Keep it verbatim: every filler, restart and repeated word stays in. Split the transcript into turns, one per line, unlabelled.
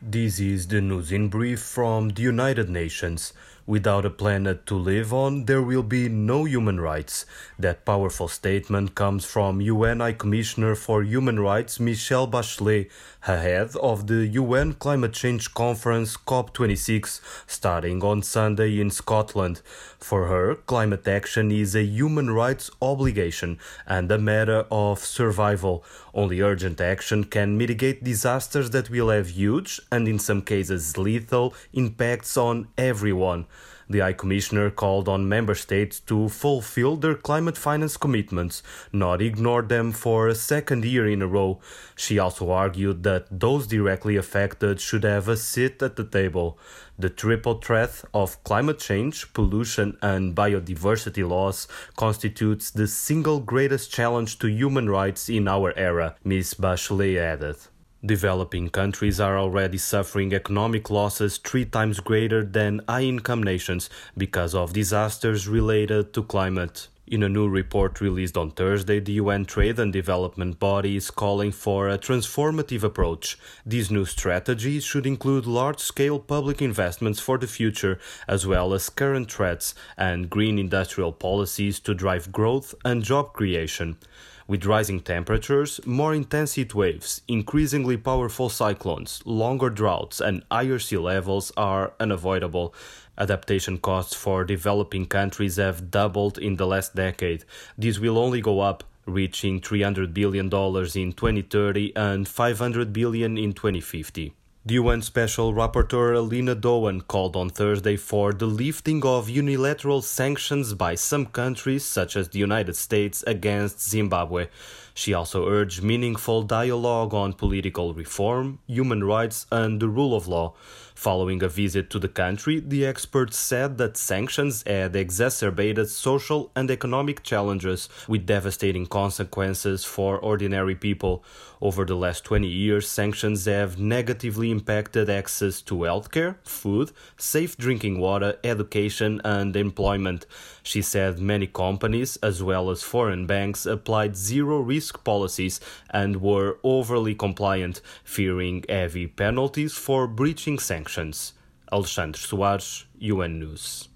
This is the news in brief from the United Nations. Without a planet to live on, there will be no human rights. That powerful statement comes from U N High Commissioner for Human Rights Michelle Bachelet, ahead of the U N Climate Change Conference COP twenty-six, starting on Sunday in Scotland. For her, climate action is a human rights obligation and a matter of survival. Only urgent action can mitigate disasters that will have huge, and in some cases lethal, impacts on everyone. The High Commissioner called on member states to fulfill their climate finance commitments, not ignore them for a second year in a row. She also argued that those directly affected should have a seat at the table. The triple threat of climate change, pollution and biodiversity loss constitutes the single greatest challenge to human rights in our era, Miz Bachelet added. Developing countries are already suffering economic losses three times greater than high-income nations because of disasters related to climate. In a new report released on Thursday, the U N Trade and Development Body is calling for a transformative approach. This new strategy should include large-scale public investments for the future, as well as current threats and green industrial policies to drive growth and job creation. With rising temperatures, more intense heat waves, increasingly powerful cyclones, longer droughts and higher sea levels are unavoidable. Adaptation costs for developing countries have doubled in the last decade. This will only go up, reaching three hundred billion dollars in twenty thirty and five hundred billion dollars in twenty fifty. The U N Special Rapporteur Alina Doan called on Thursday for the lifting of unilateral sanctions by some countries, such as the United States, against Zimbabwe. She also urged meaningful dialogue on political reform, human rights and the rule of law. Following a visit to the country, the experts said that sanctions had exacerbated social and economic challenges with devastating consequences for ordinary people. Over the last twenty years, sanctions have negatively impacted access to healthcare, food, safe drinking water, education and employment. She said many companies, as well as foreign banks, applied zero-risk policies and were overly compliant, fearing heavy penalties for breaching sanctions. Alexandre Soares, U N News.